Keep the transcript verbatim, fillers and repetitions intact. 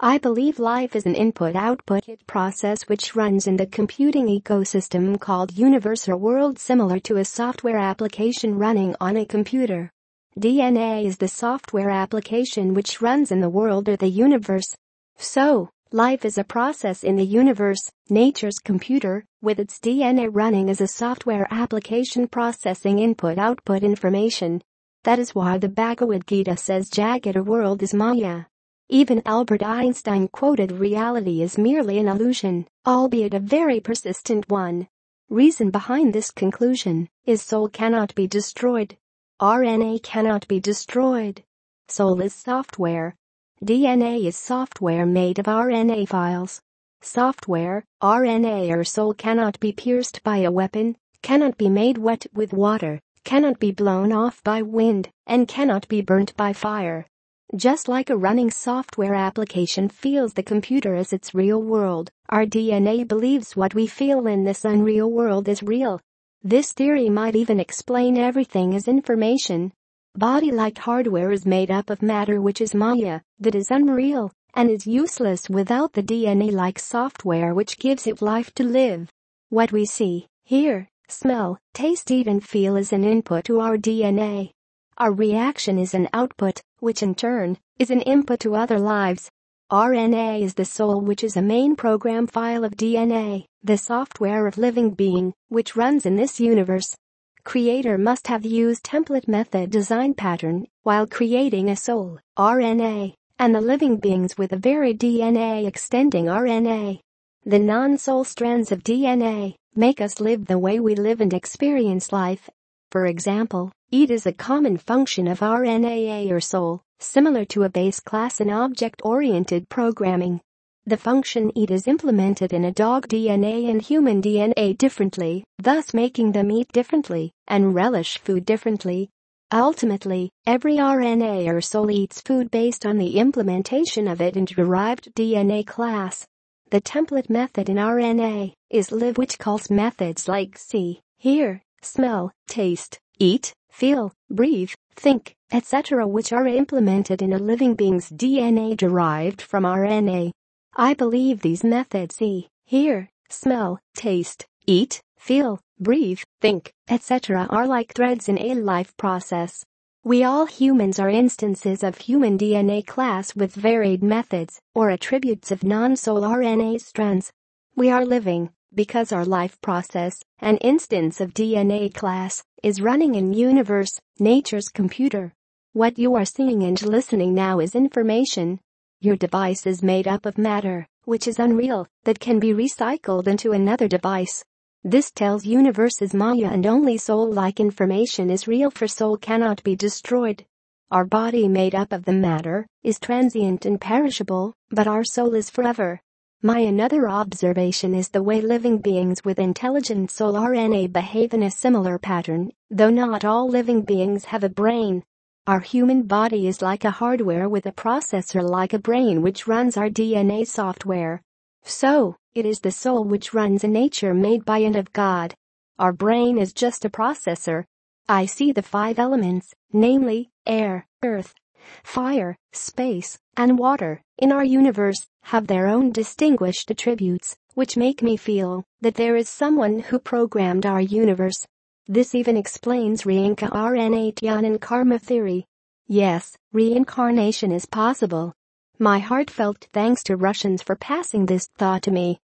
I believe life is an input-output process which runs in the computing ecosystem called universe or world, similar to a software application running on a computer. D N A is the software application which runs in the world or the universe. So, life is a process in the universe, nature's computer, with its D N A running as a software application processing input-output information. That is why the Bhagavad Gita says Jagat world is Maya. Even Albert Einstein quoted reality is merely an illusion, albeit a very persistent one. Reason behind this conclusion is soul cannot be destroyed. R N A cannot be destroyed. Soul is software. D N A is software made of R N A files. Software, R N A or soul cannot be pierced by a weapon, cannot be made wet with water, cannot be blown off by wind, and cannot be burnt by fire. Just like a running software application feels the computer as its real world, our D N A believes what we feel in this unreal world is real. This theory might even explain everything as information. Body-like hardware is made up of matter which is Maya, that is unreal, and is useless without the D N A-like software which gives it life to live. What we see, hear, smell, taste, eat and feel is an input to our D N A. Our reaction is an output, which in turn is an input to other lives. R N A is the soul, which is a main program file of D N A, the software of living being, which runs in this universe. Creator must have used template method design pattern while creating a soul, R N A, and the living beings with a very D N A extending R N A. The non-soul strands of D N A make us live the way we live and experience life. For example, eat is a common function of R N A or soul, similar to a base class in object-oriented programming. The function eat is implemented in a dog D N A and human D N A differently, thus making them eat differently and relish food differently. Ultimately, every R N A or soul eats food based on the implementation of it in derived D N A class. The template method in R N A is live, which calls methods like see, hear, smell, taste, eat, feel, breathe, think, et cetera which are implemented in a living being's D N A derived from R N A. I believe these methods see, hear, smell, taste, eat, feel, breathe, think, et cetera are like threads in a life process. We all humans are instances of human D N A class with varied methods or attributes of non-soul R N A strands. We are living because our life process, an instance of D N A class, is running in universe, nature's computer. What you are seeing and listening now is information. Your device is made up of matter, which is unreal, that can be recycled into another device. This tells universe is Maya and only soul-like information is real, for soul cannot be destroyed. Our body, made up of the matter, is transient and perishable, but our soul is forever. My another observation is the way living beings with intelligent soul R N A behave in a similar pattern, though not all living beings have a brain. Our human body is like a hardware with a processor like a brain which runs our D N A software. So, it is the soul which runs a nature made by and of God. Our brain is just a processor. I see the five elements, namely, air, earth, fire, space, and water, in our universe, have their own distinguished attributes, which make me feel that there is someone who programmed our universe. This even explains reincarnation and karma theory. Yes, reincarnation is possible. My heartfelt thanks to Russians for passing this thought to me.